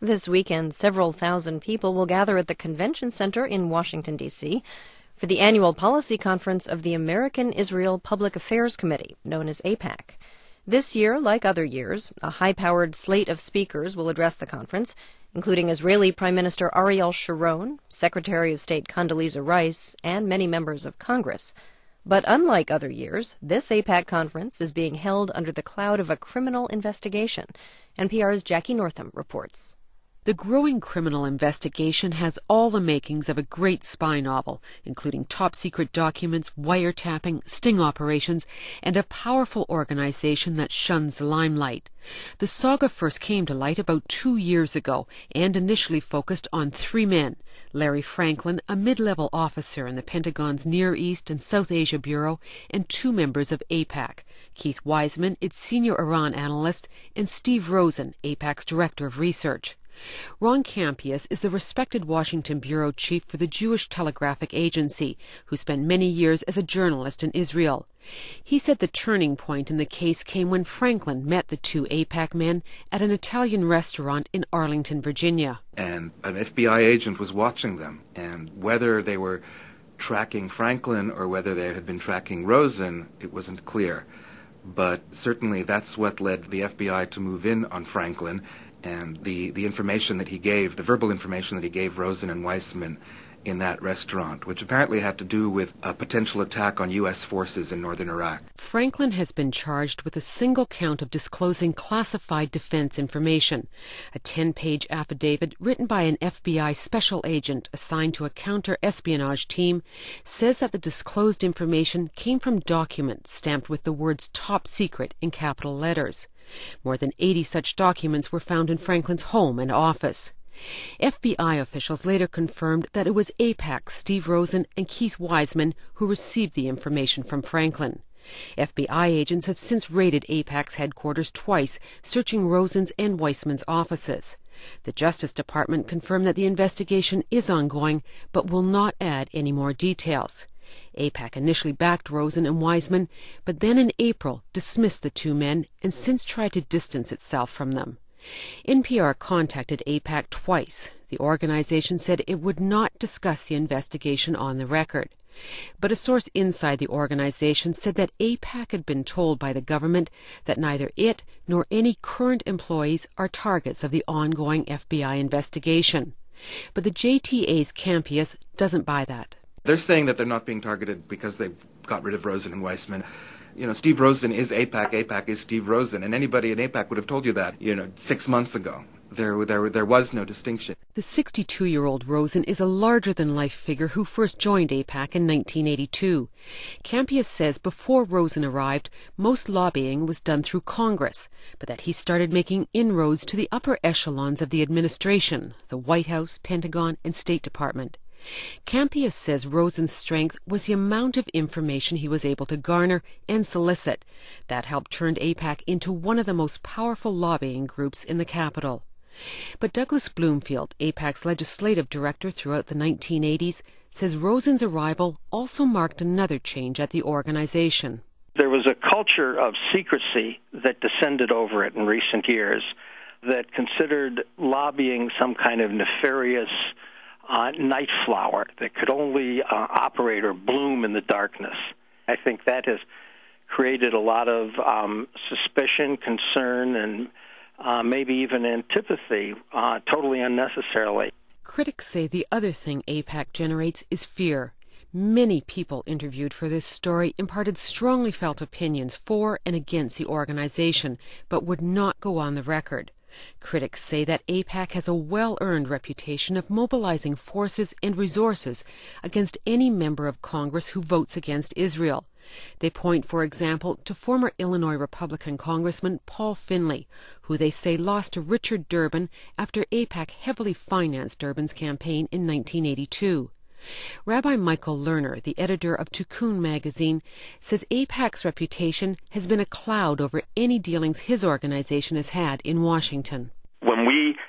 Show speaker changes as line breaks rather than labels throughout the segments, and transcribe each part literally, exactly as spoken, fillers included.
This weekend, several thousand people will gather at the Convention Center in Washington, D C for the annual policy conference of the American Israel Public Affairs Committee, known as AIPAC. This year, like other years, a high-powered slate of speakers will address the conference, including Israeli Prime Minister Ariel Sharon, Secretary of State Condoleezza Rice, and many members of Congress. But unlike other years, this AIPAC conference is being held under the cloud of a criminal investigation. N P R's Jackie Northam reports.
The growing criminal investigation has all the makings of a great spy novel, including top-secret documents, wiretapping, sting operations, and a powerful organization that shuns the limelight. The saga first came to light about two years ago and initially focused on three men: Larry Franklin, a mid-level officer in the Pentagon's Near East and South Asia Bureau, and two members of AIPAC, Keith Weissman, its senior Iran analyst, and Steve Rosen, AIPAC's director of research. Ron Campius is the respected Washington bureau chief for the Jewish Telegraphic Agency, who spent many years as a journalist in Israel. He said the turning point in the case came when Franklin met the two AIPAC men at an Italian restaurant in Arlington, Virginia.
And an F B I agent was watching them, and whether they were tracking Franklin or whether they had been tracking Rosen, it wasn't clear. But certainly that's what led the F B I to move in on Franklin. And the, the information that he gave, the verbal information that he gave Rosen and Weissman in that restaurant, which apparently had to do with a potential attack on U S forces in northern Iraq.
Franklin has been charged with a single count of disclosing classified defense information. A ten-page affidavit written by an F B I special agent assigned to a counter-espionage team says that the disclosed information came from documents stamped with the words "top secret" in capital letters. More than eighty such documents were found in Franklin's home and office. F B I officials later confirmed that it was AIPAC's Steve Rosen and Keith Weissman who received the information from Franklin. F B I agents have since raided AIPAC's headquarters twice, searching Rosen's and Weissman's offices. The Justice Department confirmed that the investigation is ongoing, but will not add any more details. AIPAC initially backed Rosen and Weissman, but then in April dismissed the two men and since tried to distance itself from them. N P R contacted AIPAC twice. The organization said it would not discuss the investigation on the record. But a source inside the organization said that AIPAC had been told by the government that neither it nor any current employees are targets of the ongoing F B I investigation. But the J T A's Campius doesn't buy that.
They're saying that they're not being targeted because they got rid of Rosen and Weissman. You know, Steve Rosen is AIPAC, AIPAC is Steve Rosen, and anybody in AIPAC would have told you that, you know, six months ago. There, there, there was no distinction.
The sixty-two-year-old Rosen is a larger-than-life figure who first joined AIPAC in nineteen eighty-two. Campius says before Rosen arrived, most lobbying was done through Congress, but that he started making inroads to the upper echelons of the administration, the White House, Pentagon, and State Department. Campius says Rosen's strength was the amount of information he was able to garner and solicit. That helped turn AIPAC into one of the most powerful lobbying groups in the Capitol. But Douglas Bloomfield, AIPAC's legislative director throughout the nineteen eighties, says Rosen's arrival also marked another change at the organization.
There was a culture of secrecy that descended over it in recent years that considered lobbying some kind of nefarious Uh, night flower that could only uh, operate or bloom in the darkness. I think that has created a lot of um, suspicion, concern, and uh, maybe even antipathy, uh, totally unnecessarily.
Critics say the other thing AIPAC generates is fear. Many people interviewed for this story imparted strongly felt opinions for and against the organization, but would not go on the record. Critics say that AIPAC has a well-earned reputation of mobilizing forces and resources against any member of Congress who votes against Israel. They point, for example, to former Illinois Republican Congressman Paul Finley, who they say lost to Richard Durbin after AIPAC heavily financed Durbin's campaign in nineteen eighty-two. Rabbi Michael Lerner, the editor of Tikkun magazine, says AIPAC's reputation has been a cloud over any dealings his organization has had in Washington.
When we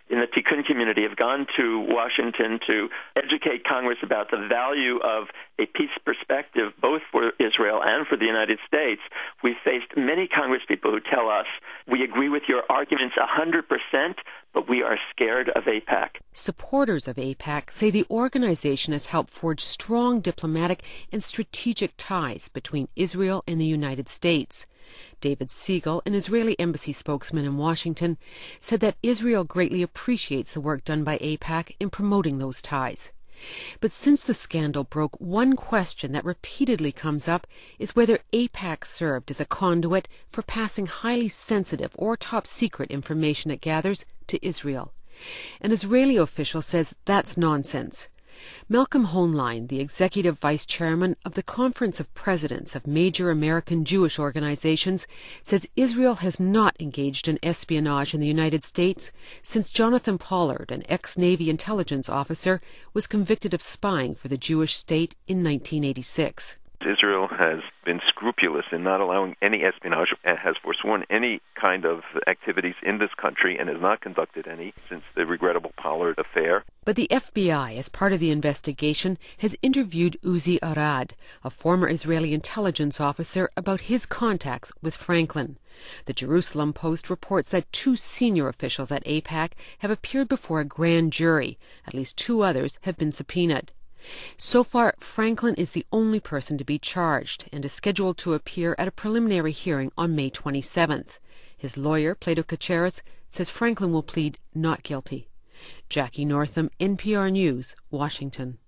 in the Tikkun community have gone to Washington to educate Congress about the value of a peace perspective, both for Israel and for the United States. We've faced many Congress people who tell us, we agree with your arguments one hundred percent, but we are scared of AIPAC.
Supporters of AIPAC say the organization has helped forge strong diplomatic and strategic ties between Israel and the United States. David Siegel, an Israeli embassy spokesman in Washington, said that Israel greatly appreciates the work done by AIPAC in promoting those ties. But since the scandal broke, one question that repeatedly comes up is whether AIPAC served as a conduit for passing highly sensitive or top-secret information it gathers to Israel. An Israeli official says that's nonsense. Malcolm Hoenlein, the executive vice chairman of the Conference of Presidents of Major American Jewish Organizations, says Israel has not engaged in espionage in the United States since Jonathan Pollard, an ex-Navy intelligence officer, was convicted of spying for the Jewish state in nineteen eighty-six.
Israel has been scrupulous in not allowing any espionage and has forsworn any kind of activities in this country and has not conducted any since the regrettable Pollard affair.
But the F B I, as part of the investigation, has interviewed Uzi Arad, a former Israeli intelligence officer, about his contacts with Franklin. The Jerusalem Post reports that two senior officials at AIPAC have appeared before a grand jury. At least two others have been subpoenaed. So far, Franklin is the only person to be charged and is scheduled to appear at a preliminary hearing on May twenty-seventh. His lawyer, Plato Kacharis, says Franklin will plead not guilty. Jackie Northam, N P R News, Washington.